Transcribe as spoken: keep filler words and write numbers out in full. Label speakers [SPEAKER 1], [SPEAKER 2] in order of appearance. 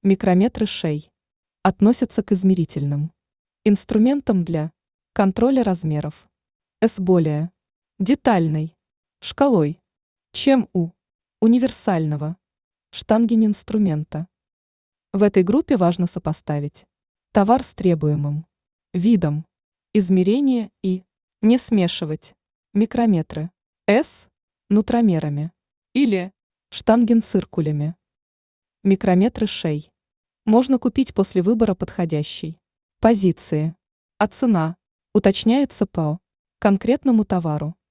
[SPEAKER 1] Микрометры шей относятся к измерительным инструментам для контроля размеров с более детальной шкалой, чем у универсального штангенинструмента. В этой группе важно сопоставить товар с требуемым видом измерения и не смешивать микрометры с нутромерами или штангенциркулями. Микрометры шей можно купить после выбора подходящей позиции, а цена уточняется по конкретному товару.